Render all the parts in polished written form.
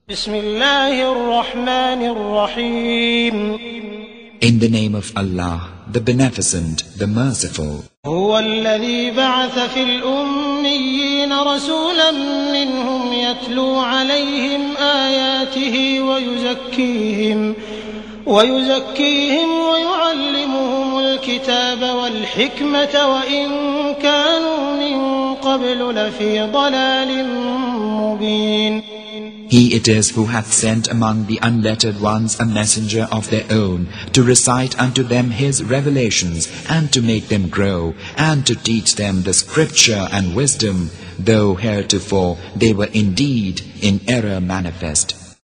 بسم الله الرحمن الرحيم. In the name of Allah, the Beneficent, the Merciful. هو الذي بعث في الأميين رسولا منهم يتلو عليهم آياته ويزكيهم ويعلمهم الكتاب والحكمة وإن كانوا من قبل لفي ضلال مبين. He it is who hath sent among the unlettered ones a messenger of their own, to recite unto them his revelations, and to make them grow, and to teach them the scripture and wisdom, though heretofore they were indeed in error manifest.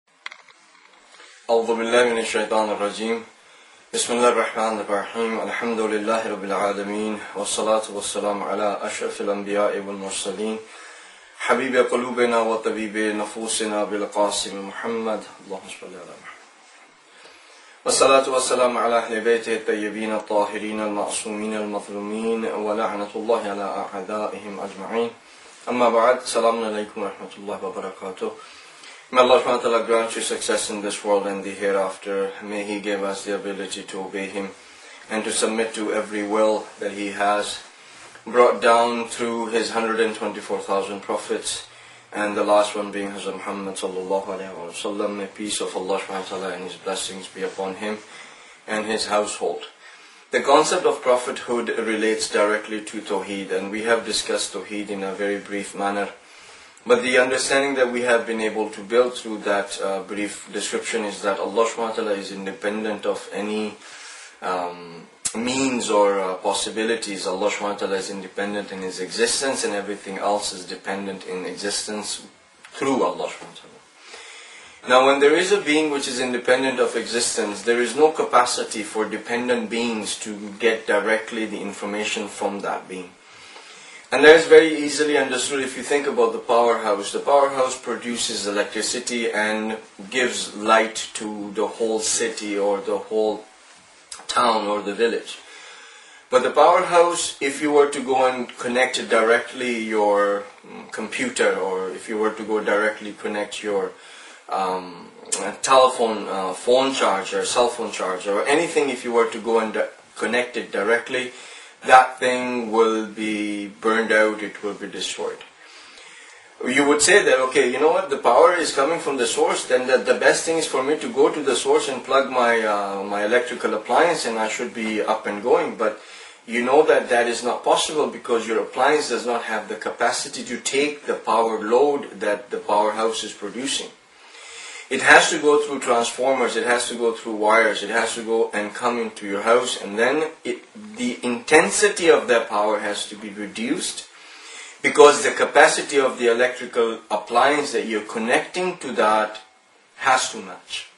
أعوذ بالله من الشيطان الرجيم. بسم الله الرحمن الرحيم. الحمد لله رب العالمين والصلاة والسلام على أشرف الأنبياء والمرسلين حبيب قلوبنا وطبيب نفوسنا بالقاسم محمد اللهم صل على محمد والصلاة والسلام على أهل بيته الطيبين الطاهرين المعصومين المظلومين ولعنة الله على أعدائهم أجمعين. أما بعد. السلام عليكم ورحمة الله وبركاته. May Allah subhanahu wa ta'ala grant you success in this world and the hereafter. May He give us the ability to obey Him and to submit to every will that He has brought down through His 124,000 prophets, and the last one being Hazrat Muhammad sallallahu alayhi wa sallam. May peace of Allah subhanahu wa ta'ala and His blessings be upon him and his household. The concept of prophethood relates directly to Tawheed, and we have discussed Tawheed in a very brief manner. But the understanding that we have been able to build through that brief description is that Allah subhanahu wa ta'ala is independent of any means or possibilities. Allah subhanahu wa ta'ala is independent in His existence, and everything else is dependent in existence through Allah subhanahu wa ta'ala. Now when there is a being which is independent of existence, there is no capacity for dependent beings to get directly the information from that being. And that is very easily understood if you think about the powerhouse. The powerhouse produces electricity and gives light to the whole city or the whole town or the village. But the powerhouse, if you were to go and connect directly your computer, or if you were to go directly connect your telephone, phone charger, cell phone charger, or anything, if you were to go and connect it directly, that thing will be burned out, it will be destroyed. You would say that, okay, you know what, the power is coming from the source, then the best thing is for me to go to the source and plug my electrical appliance and I should be up and going. But you know that that is not possible because your appliance does not have the capacity to take the power load that the powerhouse is producing. It has to go through transformers, it has to go through wires, it has to go and come into your house, and then the intensity of that power has to be reduced because the capacity of the electrical appliance that you're connecting to that has to match.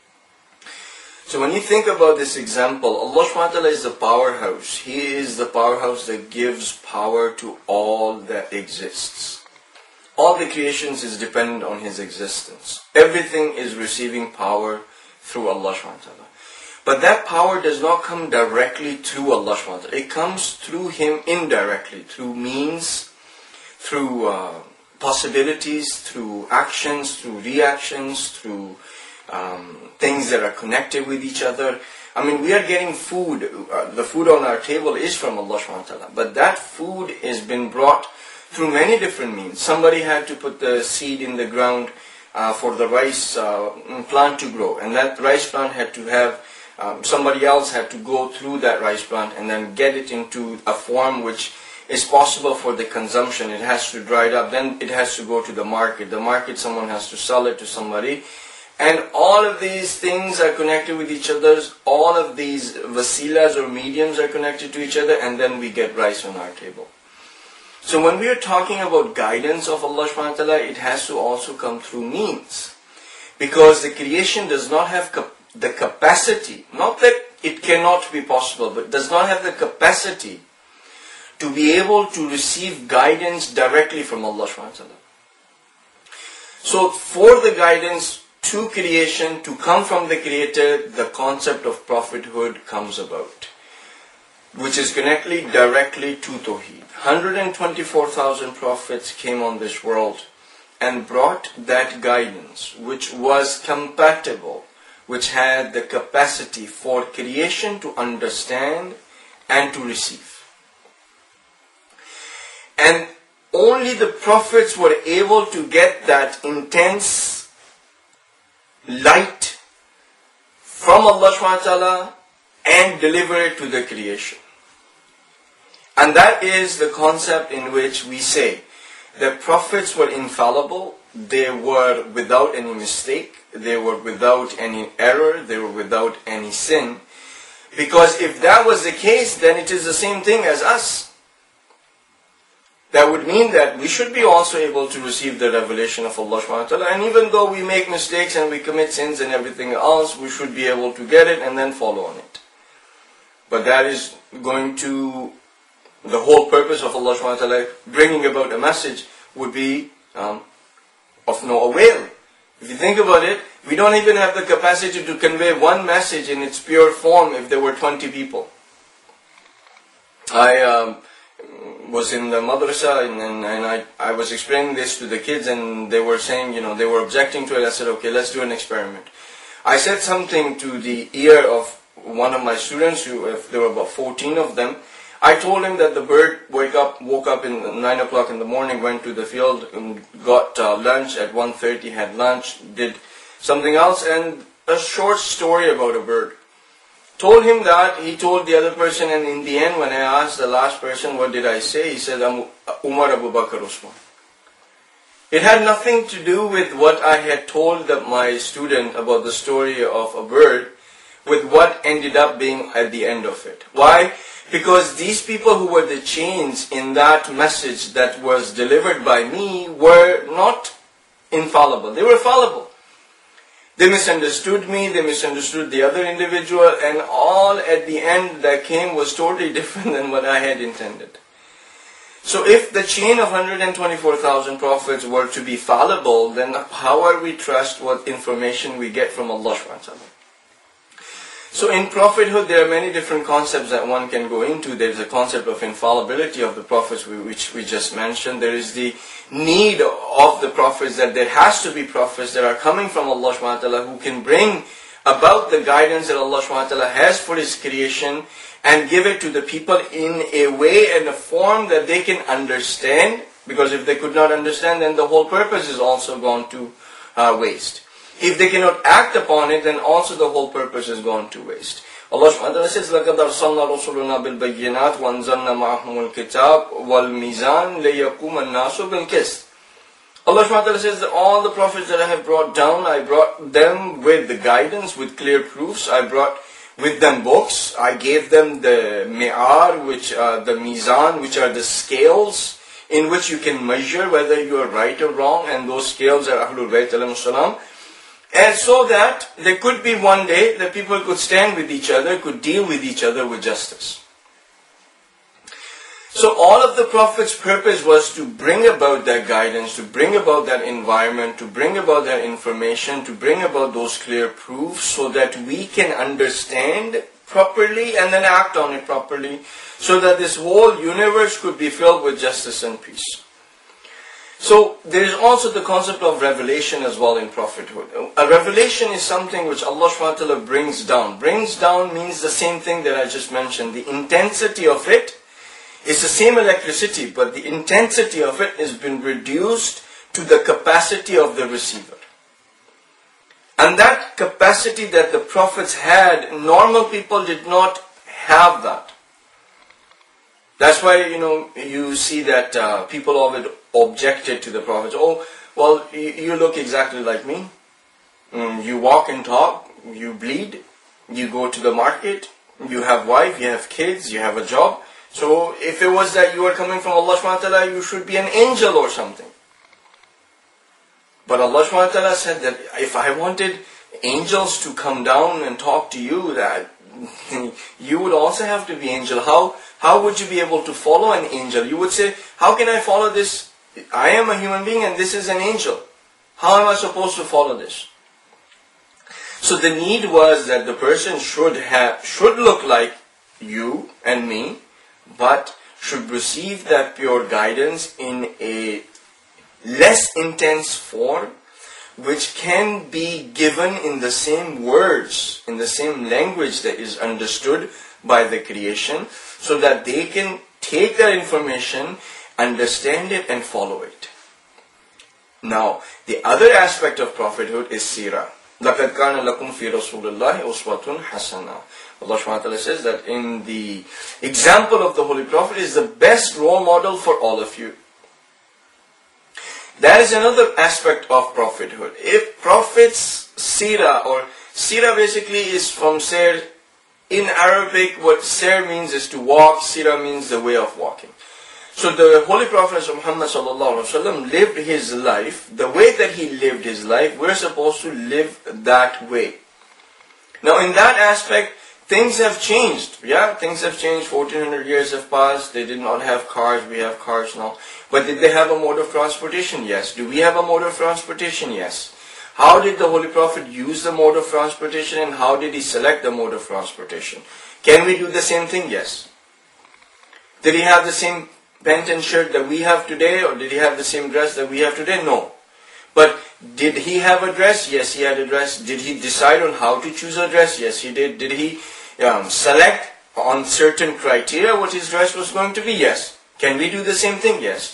So when you think about this example, Allah subhanahu wa ta'ala is the powerhouse. He is the powerhouse that gives power to all that exists. All the creations is dependent on His existence. Everything is receiving power through Allah subhanahu wa ta'ala. But that power does not come directly through Allah subhanahu wa ta'ala. It comes through Him indirectly, through means, through possibilities, through actions, through reactions, through things that are connected with each other. I mean, we are getting food. The food on our table is from Allah subhanahu wa ta'ala. But that food has been brought through many different means. Somebody had to put the seed in the ground for the rice plant to grow, and that rice plant had to have somebody else had to go through that rice plant and then get it into a form which is possible for the consumption. It has to dry it up, then it has to go to the market. The market, someone has to sell it to somebody, and all of these things are connected with each other. All of these wasilas or mediums are connected to each other, and then we get rice on our table. So when we are talking about guidance of Allah subhanahu wa ta'ala, it has to also come through means. Because the creation does not have the capacity, not that it cannot be possible, but does not have the capacity to be able to receive guidance directly from Allah subhanahu wa ta'ala. So for the guidance to creation, to come from the Creator, the concept of prophethood comes about, which is connected directly to Tawheed. 124,000 prophets came on this world, and brought that guidance which was compatible, which had the capacity for creation to understand and to receive. And only the prophets were able to get that intense light from Allah subhanahu wa ta'ala and deliver it to the creation. And that is the concept in which we say that prophets were infallible, they were without any mistake, they were without any error, they were without any sin. Because if that was the case, then it is the same thing as us. That would mean that we should be also able to receive the revelation of Allah subhanahu wa ta'ala. And even though we make mistakes and we commit sins and everything else, we should be able to get it and then follow on it. But that is going to, the whole purpose of Allah subhanahu wa ta'ala bringing about a message would be of no avail. If you think about it, we don't even have the capacity to convey one message in its pure form if there were 20 people. I was in the madrasa and I was explaining this to the kids and they were saying, they were objecting to it. I said, okay, let's do an experiment. I said something to the ear of one of my students, there were about 14 of them. I told him that the bird woke up in 9 o'clock in the morning, went to the field and got lunch at 1:30, had lunch, did something else, and a short story about a bird. Told him that, he told the other person, and in the end when I asked the last person what did I say, he said, I'm Umar Abu Bakr Usman. It had nothing to do with what I had told my student about the story of a bird, with what ended up being at the end of it. Why? Because these people who were the chains in that message that was delivered by me were not infallible. They were fallible. They misunderstood me, they misunderstood the other individual, and all at the end that came was totally different than what I had intended. So if the chain of 124,000 prophets were to be fallible, then how are we trust what information we get from Allah subhanahu wa ta'ala? So in prophethood, there are many different concepts that one can go into. There is a concept of infallibility of the prophets, which we just mentioned. There is the need of the prophets, that there has to be prophets that are coming from Allah subhanahu wa ta'ala who can bring about the guidance that Allah subhanahu wa ta'ala has for His creation and give it to the people in a way and a form that they can understand. Because if they could not understand, then the whole purpose is also gone to waste. If they cannot act upon it, then also the whole purpose is gone to waste. Allah subhanahu wa ta'ala says, لَقَدْ أَرْسَلْنَا رُسُلُنَا بِالْبَيِّنَاتِ وَأَنزَلْنَا مَعَهُمُ الْكِتَابَ وَالْمِيزَانَ لِيَقُومَ النَّاسُ بِالْقِسْطِ. Allah subhanahu wa ta'ala says that all the prophets that I have brought down, I brought them with the guidance, with clear proofs. I brought with them books. I gave them the mi'ar, the mizan, which are the scales in which you can measure whether you are right or wrong, and those scales are Ahlul Bayt alayhimus salam. And so that there could be one day that people could stand with each other, could deal with each other with justice. So all of the Prophet's purpose was to bring about that guidance, to bring about that environment, to bring about that information, to bring about those clear proofs so that we can understand properly and then act on it properly, so that this whole universe could be filled with justice and peace. So there is also the concept of revelation as well in prophethood. A revelation is something which Allah subhanahu wa ta'ala brings down. Brings down means the same thing that I just mentioned. The intensity of it is the same electricity, but the intensity of it has been reduced to the capacity of the receiver. And that capacity that the prophets had, normal people did not have that. That's why, you see that people always objected to the prophets. Oh, well, you look exactly like me. You walk and talk, you bleed, you go to the market, you have wife, you have kids, you have a job. So if it was that you were coming from Allah subhanahu wa ta'ala, you should be an angel or something. But Allah subhanahu wa ta'ala said that if I wanted angels to come down and talk to you, that you would also have to be angel. How would you be able to follow an angel? You would say, how can I follow this? I am a human being and this is an angel. How am I supposed to follow this? So the need was that the person should look like you and me, but should receive that pure guidance in a less intense form, which can be given in the same words, in the same language that is understood by the creation, so that they can take that information, understand it, and follow it. Now, the other aspect of prophethood is seerah. لَقَدْ كَانَ لَكُمْ فِي رَسُولِ اللَّهِ أُسْوَةٌ حَسَنَةٌ. Allah subhanahu wa ta'ala says that in the example of the Holy Prophet is the best role model for all of you. That is another aspect of prophethood. If prophets, seerah, or seerah basically is from seir. In Arabic, what seir means is to walk, seerah means the way of walking. So the Holy Prophet Muhammad sallallahu alaihi wasallam lived his life, the way that he lived his life, we're supposed to live that way. Now in that aspect, things have changed. Yeah, things have changed. 1400 years have passed. They did not have cars. We have cars now. But did they have a mode of transportation? Yes. Do we have a mode of transportation? Yes. How did the Holy Prophet use the mode of transportation, and how did he select the mode of transportation? Can we do the same thing? Yes. Did he have the same pant and shirt that we have today, or did he have the same dress that we have today? No. But did he have a dress? Yes, he had a dress. Did he decide on how to choose a dress? Yes, he did. Did he select on certain criteria what his dress was going to be? Yes. Can we do the same thing? Yes.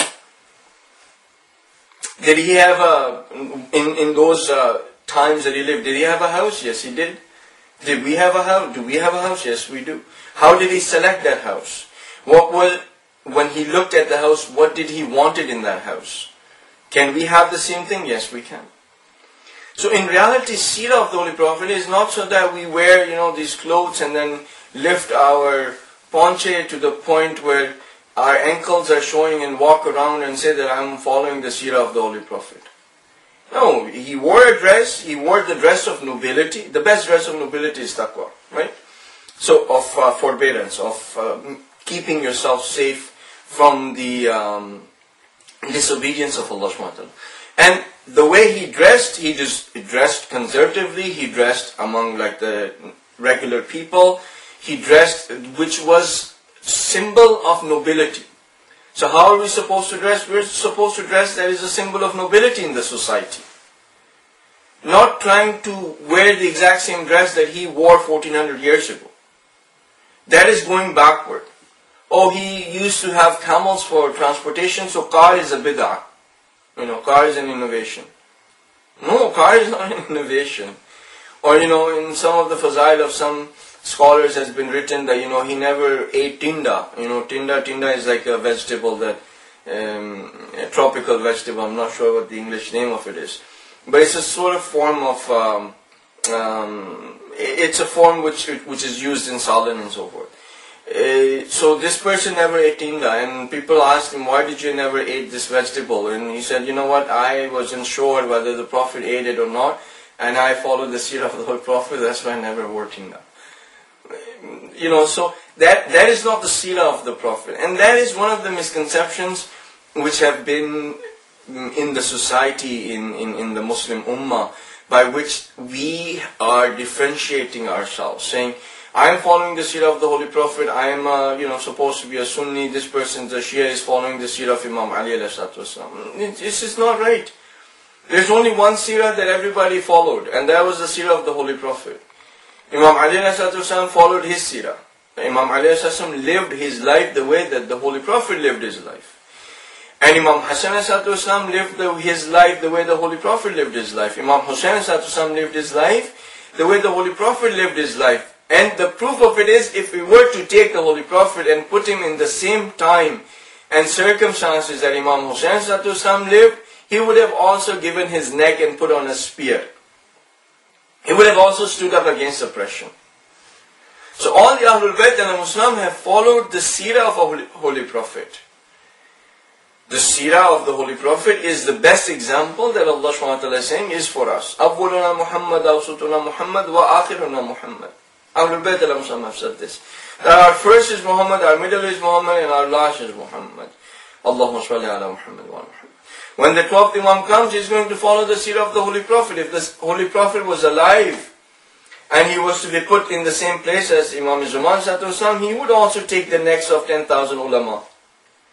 Did he have in those times that he lived, did he have a house? Yes, he did. Did we have a house? Do we have a house? Yes, we do. How did he select that house? When he looked at the house, what did he wanted in that house? Can we have the same thing? Yes, we can. So in reality, seerah of the Holy Prophet is not so that we wear, these clothes and then lift our ponche to the point where our ankles are showing and walk around and say that I'm following the seerah of the Holy Prophet. No, he wore a dress, he wore the dress of nobility. The best dress of nobility is taqwa, right? So of forbearance, of keeping yourself safe from the disobedience of Allah subhanahu wa ta'ala. And the way he dressed dressed conservatively, he dressed among like the regular people, he dressed which was symbol of nobility. So how are we supposed to dress? We're supposed to dress that is a symbol of nobility in the society. Not trying to wear the exact same dress that he wore 1400 years ago. That is going backward. Oh, he used to have camels for transportation, so car is a bid'ah. Car is an innovation. No, car is not an innovation. Or, in some of the fazail of some scholars has been written that, he never ate tinda. Tinda is like a vegetable that, a tropical vegetable, I'm not sure what the English name of it is. But it's a sort of form of, it's a form which is used in Salad and so forth. So this person never ate tinda, and people asked him, why did you never eat this vegetable? And he said, I wasn't sure whether the Prophet ate it or not, and I followed the seerah of the Holy Prophet, that's why I never wore tinda. So that is not the seerah of the Prophet. And that is one of the misconceptions which have been in the society, in the Muslim Ummah, by which we are differentiating ourselves, saying, I am following the seerah of the Holy Prophet, I am supposed to be a Sunni, this person, the Shia, is following the seerah of Imam Ali alayhi salatu wasalam. This is not right. There's only one seerah that everybody followed, and that was the seerah of the Holy Prophet. Imam Ali alayhi salatu wasalam followed his seerah. Imam Ali alayhi salatu wasalam lived his life the way that the Holy Prophet lived his life. And Imam Hassan alayhi salatu wasalam lived his life the way the Holy Prophet lived his life. Imam Hussain alayhi salatu wasalam lived his life the way the Holy Prophet lived his life. And the proof of it is, if we were to take the Holy Prophet and put him in the same time and circumstances that Imam Hussain sallallahu alaihi wasallam lived, he would have also given his neck and put on a spear. He would have also stood up against oppression. So all the Ahlul Bayt and the Muslim have followed the seerah of a Holy Prophet. The seerah of the Holy Prophet is the best example that Allah subhanahu wa ta'ala is saying is for us. Awwaluna Muhammad, awsatuna Muhammad, wa akhiruna Muhammad. Ahlul Bayt and Muslim have said this. That our first is Muhammad, our middle is Muhammad, and our last is Muhammad. Allahumma salli ala Muhammad wa Muhammad. When the 12th Imam comes, he's going to follow the seerah of the Holy Prophet. If the Holy Prophet was alive, and he was to be put in the same place as Imam Zaman sallallahu alaihi wasallam, he would also take the necks of 10,000 ulama.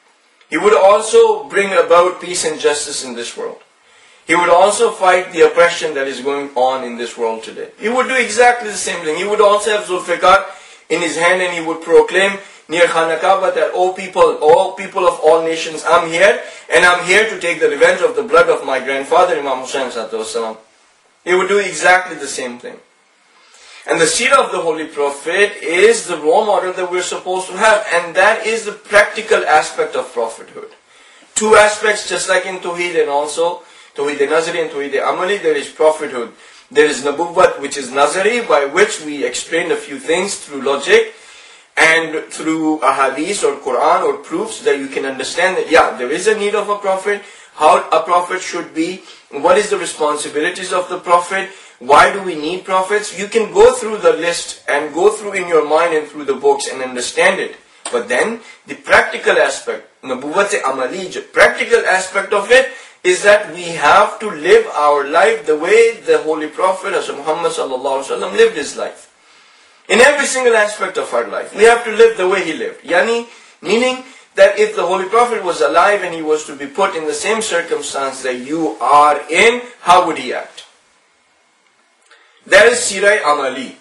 He would also bring about peace and justice in this world. He would also fight the oppression that is going on in this world today. He would do exactly the same thing. He would also have Zulfiqar in his hand, and he would proclaim near Khana Kaaba that, O people of all nations, I'm here, and I'm here to take the revenge of the blood of my grandfather, Imam Hussain Salam. He would do exactly the same thing. And the seerah of the Holy Prophet is the role model that we're supposed to have, and that is the practical aspect of prophethood. Two aspects, just like in Tawheed and also Tawheed Nazari and Tawheed Amali, there is prophethood. There is Nabuwwat, which is Nazari, by which we explain a few things through logic and through ahadith or Quran or proofs that you can understand that, yeah, there is a need of a prophet, how a prophet should be, what is the responsibilities of the prophet, why do we need prophets. You can go through the list and go through in your mind and through the books and understand it. But then, the practical aspect, Nabuwwat Amali, practical aspect of it, is that we have to live our life the way the Holy Prophet Muhammad sallallahu alaihi wasallam lived his life. In every single aspect of our life, we have to live the way he lived. Meaning that if the Holy Prophet was alive and he was to be put in the same circumstance that you are in, how would he act? That is Sirah Amali.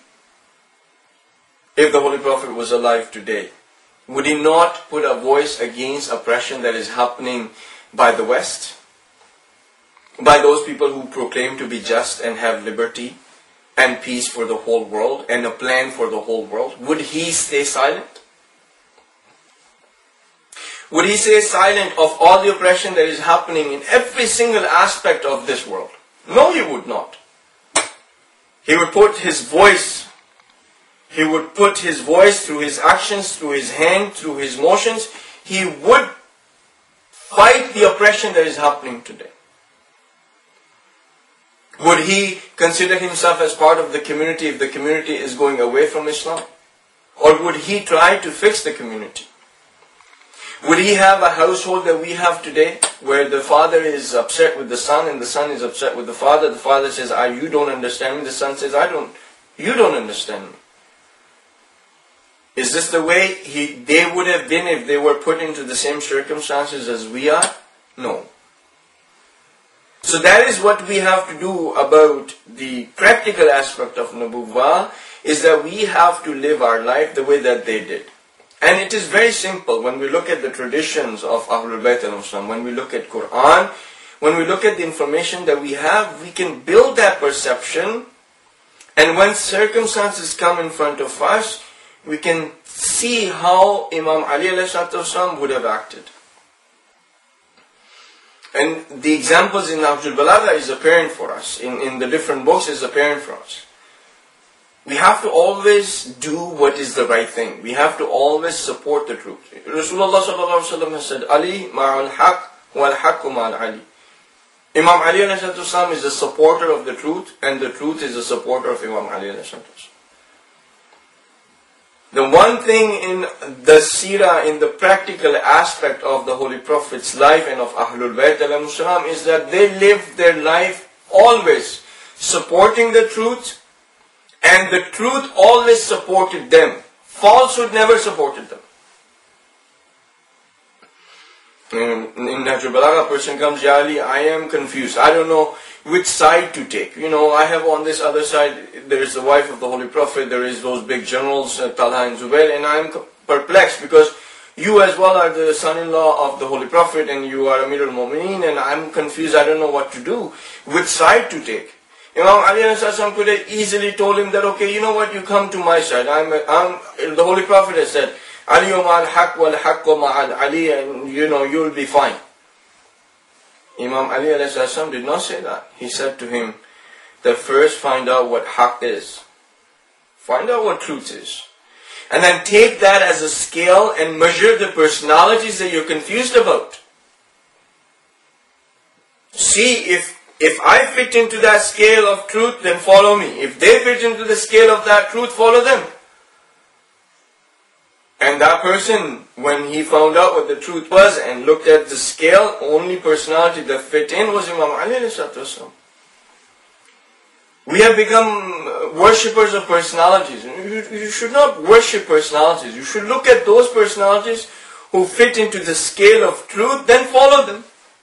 If the Holy Prophet was alive today, would he not put a voice against oppression that is happening by the West? By those people who proclaim to be just and have liberty and peace for the whole world and a plan for the whole world? Would he stay silent? Would he stay silent of all the oppression that is happening in every single aspect of this world? No, he would not. He would put his voice, through his actions, through his hand, through his motions. He would fight the oppression that is happening today. Would he consider himself as part of the community if the community is going away from Islam? Or would he try to fix the community? Would he have a household that we have today, where the father is upset with the son and the son is upset with the father? The father says, you don't understand me. The son says, you don't understand me. Is this the way they would have been if they were put into the same circumstances as we are? No. So that is what we have to do about the practical aspect of Nubuwwah, is that we have to live our life the way that they did. And it is very simple. When we look at the traditions of Ahlul Bayt al-Islam, when we look at Quran, when we look at the information that we have, we can build that perception. And when circumstances come in front of us, we can see how Imam Ali ﷺ would have acted. And the examples in Nahjul Balagha is apparent for us. In the different books is apparent for us. We have to always do what is the right thing. We have to always support the truth. Rasulullah ﷺ has said, Ali ma'al haq wal haqqu ma'al Ali. Imam Ali ﷺ is the supporter of the truth, and the truth is the supporter of Imam Ali ﷺ. The one thing in the seerah, in the practical aspect of the Holy Prophet's life and of Ahlul Bayt al-Muslim, is that they lived their life always supporting the truth, and the truth always supported them. Falsehood never supported them. In Nahjul Balagha, a person comes, Ya Ali, I am confused. I don't know which side to take. I have on this other side, there is the wife of the Holy Prophet, there is those big generals, Talha and Zubair, and I am perplexed because you as well are the son-in-law of the Holy Prophet and you are Amir al-Mu'mineen, and I am confused, I don't know what to do, which side to take. Imam Ali could have easily told him that, okay, you know what, you come to my side. The Holy Prophet has said, Ali ma'al haq wal haqqu ma'al Ali, and you'll be fine. Imam Ali did not say that. He said to him that first find out what haq is. Find out what truth is. And then take that as a scale and measure the personalities that you're confused about. See if I fit into that scale of truth, then follow me. If they fit into the scale of that truth, follow them. And that person, when he found out what the truth was and looked at the scale, only personality that fit in was Imam Ali ﷺ. We have become worshippers of personalities. You should not worship personalities. You should look at those personalities who fit into the scale of truth, then follow them.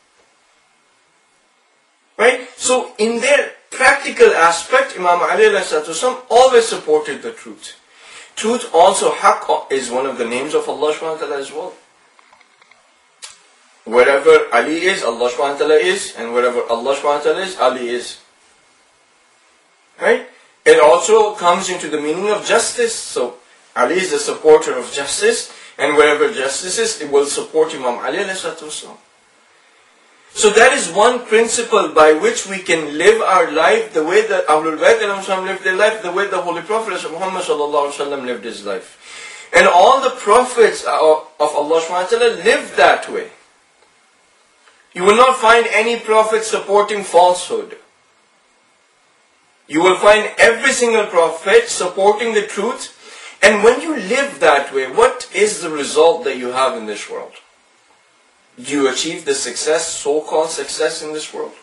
Right? So in their practical aspect, Imam Ali always supported the truth. Truth also, Haqq, is one of the names of Allah subhanahu wa ta'ala as well. Wherever Ali is, Allah subhanahu wa ta'ala is, and wherever Allah subhanahu wa ta'ala is, Ali is. Right? It also comes into the meaning of justice. So Ali is the supporter of justice, and wherever justice is, it will support Imam Ali alayhi salatu wasalam. So that is one principle by which we can live our life the way that Ahlul Bayt lived their life, the way the Holy Prophet Muhammad lived his life. And all the prophets of Allah subhanahu wa ta'ala lived that way. You will not find any prophet supporting falsehood. You will find every single prophet supporting the truth. And when you live that way, what is the result that you have in this world? Do you achieve the success, so-called success in this world?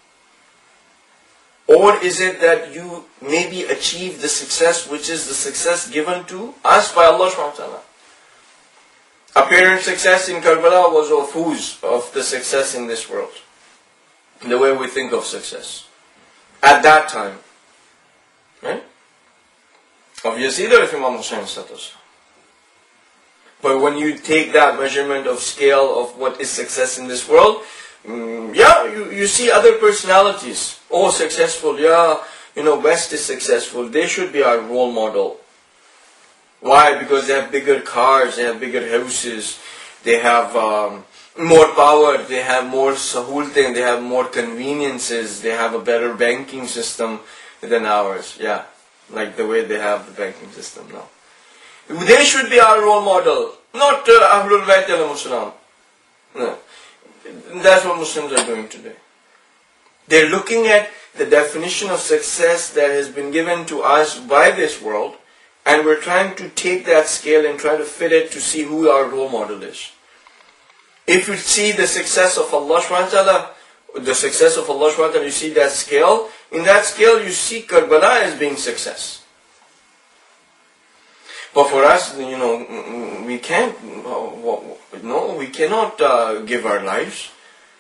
Or is it that you maybe achieve the success which is the success given to us by Allah subhanahu wa ta'ala? Apparent success in Karbala was a fooz of the success in this world. The way we think of success. At that time. Right? Obviously there is Imam Hussain status. But when you take that measurement of scale of what is success in this world, you see other personalities. Oh, successful, West is successful. They should be our role model. Why? Because they have bigger cars, they have bigger houses, they have more power, they have more sahulten, they have more conveniences, they have a better banking system than ours. Yeah, like the way they have the banking system now. They should be our role model, not Ahlul Bayt al-Muslim. No. That's what Muslims are doing today. They're looking at the definition of success that has been given to us by this world, and we're trying to take that scale and try to fit it to see who our role model is. If you see the success of Allah subhanahu wa ta'ala, you see that scale, in that scale you see Karbala as being success. But for us, we can't, we cannot give our lives.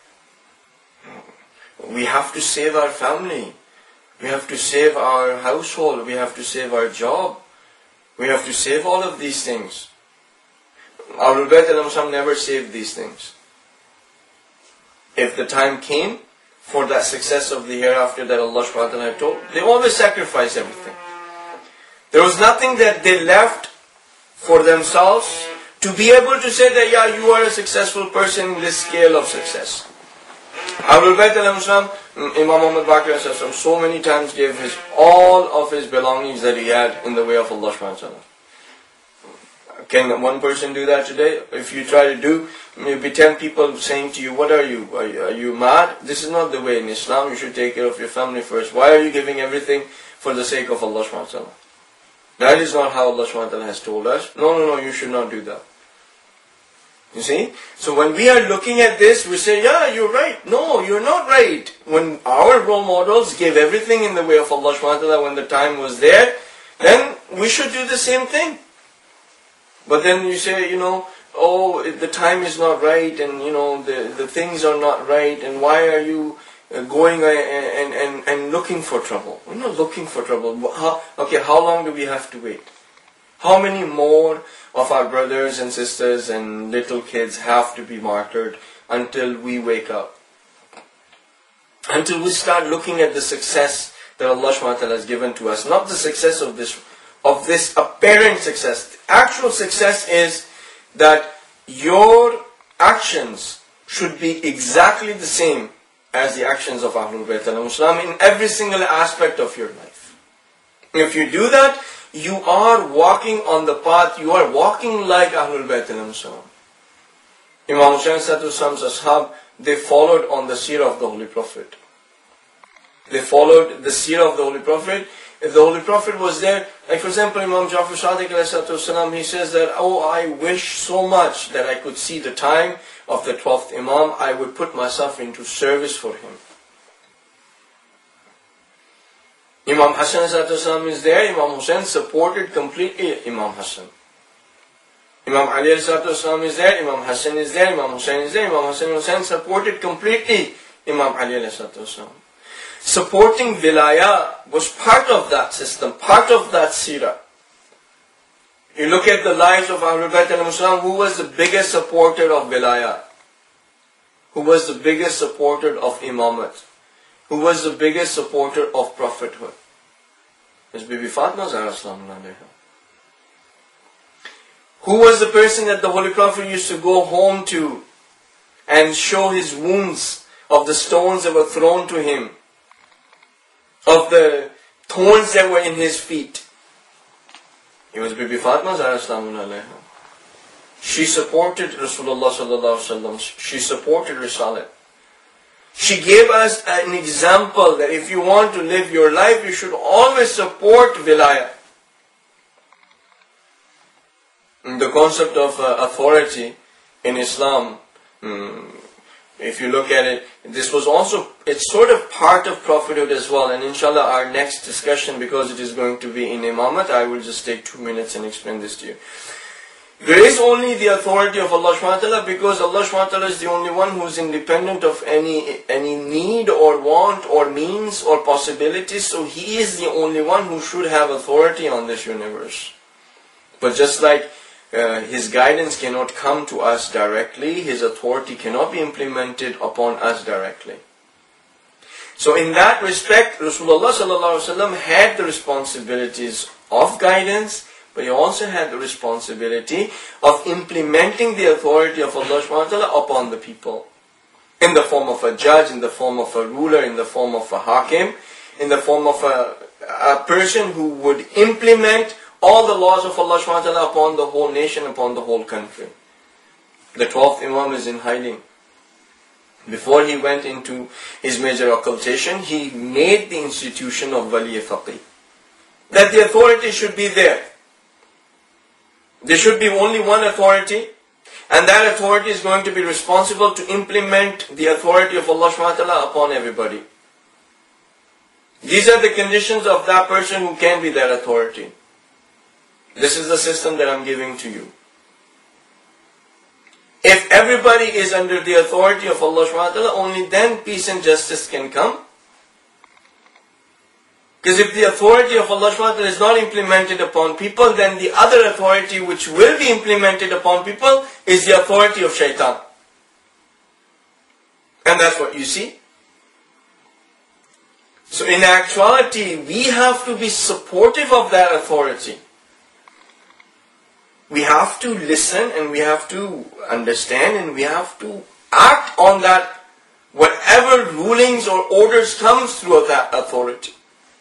We have to save our family. We have to save our household. We have to save our job. We have to save all of these things. Ahlul Bayt al-Muslim never saved these things. If the time came for that success of the hereafter that Allah subhanahu wa ta'ala had told, they always sacrificed everything. There was nothing that they left for themselves to be able to say that, you are a successful person in this scale of success. Ahlul Bayt al-Muslim, Imam Muhammad Baqir so many times gave all of his belongings that he had in the way of Allah subhanahu wa ta'ala. Can one person do that today? If you try to do, maybe 10 people saying to you, what are you? Are you mad? This is not the way in Islam. You should take care of your family first. Why are you giving everything for the sake of Allah subhanahu wa ta'ala? That is not how Allah subhanahu wa ta'ala has told us. No, you should not do that. You see? So when we are looking at this, we say, you're right. No, you're not right. When our role models gave everything in the way of Allah subhanahu wa ta'ala when the time was there, then we should do the same thing. But then you say, the time is not right, and the things are not right, and why are you going and looking for trouble? We're not looking for trouble. How long do we have to wait? How many more of our brothers and sisters and little kids have to be martyred until we wake up? Until we start looking at the success that Allah subhanahu wa ta'ala has given to us. Not the success of this apparent success. The actual success is that your actions should be exactly the same as the actions of Ahlul Bayt al-Muslim in every single aspect of your life. If you do that, you are walking on the path, you are walking like Ahlul Bayt al-Muslim. Imam Hussain Sayyid's ashab, they followed on the seerah of the Holy Prophet. They followed the seerah of the Holy Prophet. If the Holy Prophet was there, like for example Imam Ja'far Sadiq he says that, I wish so much that I could see the time of the 12th Imam, I would put myself into service for him. Imam Hassan is there, Imam Hussain supported completely Imam Hassan. Imam Ali ﷺ is there, Imam Hassan is there, Imam Hussein is there. Imam Hassan and Hussein supported completely Imam Ali ﷺ. Supporting Wilaya was part of that system, part of that seerah. You look at the lives of Ahlul Bayt al-Muslim, who was the biggest supporter of Wilaya? Who was the biggest supporter of Imamat? Who was the biggest supporter of prophethood? It was Bibi Fatima Zahra Salaam alayha. Who was the person that the Holy Prophet used to go home to and show his wounds of the stones that were thrown to him, of the thorns that were in his feet? It was Bibi Fatima Zahra Salaam alayha. She supported Rasulullah sallallahu alaihi wasallam. She supported Risalat. She gave us an example that if you want to live your life, you should always support Wilaya. The concept of authority in Islam, if you look at it, this was also, it's sort of part of prophethood as well. And inshallah our next discussion, because it is going to be in Imamat, I will just take 2 minutes and explain this to you. There is only the authority of Allah subhanahu wa ta'ala, because Allah subhanahu wa ta'ala is the only one who is independent of any need or want or means or possibilities. So He is the only one who should have authority on this universe. But just like His guidance cannot come to us directly, His authority cannot be implemented upon us directly. So in that respect, Rasulullah sallallahu alaihi wasallam had the responsibilities of guidance, but he also had the responsibility of implementing the authority of Allah subhanahu wa ta'ala upon the people. In the form of a judge, in the form of a ruler, in the form of a hakim, in the form of a person who would implement all the laws of Allah subhanahu wa ta'ala upon the whole nation, upon the whole country. The 12th Imam is in hiding. Before he went into his major occultation, he made the institution of Wali Faqih. That the authority should be there. There should be only one authority, and that authority is going to be responsible to implement the authority of Allah subhanahu wa ta'ala upon everybody. These are the conditions of that person who can be that authority. This is the system that I'm giving to you. If everybody is under the authority of Allah subhanahu wa ta'ala, only then peace and justice can come. Because if the authority of Allah subhanahu wa ta'ala is not implemented upon people, then the other authority which will be implemented upon people is the authority of shaitan. And that's what you see. So in actuality, we have to be supportive of that authority. We have to listen and we have to understand and we have to act on that, whatever rulings or orders comes through that authority.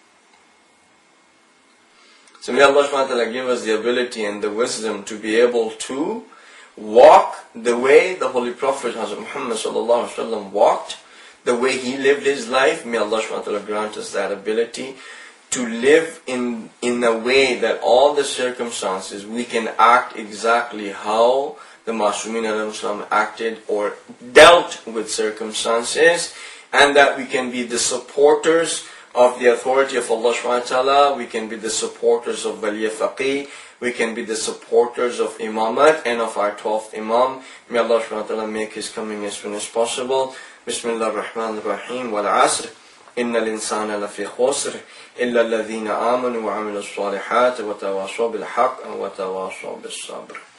So may Allah subhanahu wa ta'ala give us the ability and the wisdom to be able to walk the way the Holy Prophet Muhammad sallallahu alaihi wasallam walked, the way he lived his life. May Allah subhanahu wa ta'ala grant us that ability to live in a way that all the circumstances we can act exactly how the Masumin alayhi salam acted or dealt with circumstances, and that we can be the supporters of the authority of Allah subhanahu wa ta'ala, we can be the supporters of Wali Faqih, we can be the supporters of Imamat and of our 12th Imam. May Allah subhanahu wa ta'ala make his coming as soon as possible. Bismillah ar-Rahman ar-Rahim. Wal asr. Inna al-insana lafi khusr. Illa alladhina amanu wa amilu as-salihat wa tawasaw bil haqq wa tawasaw bis sabr.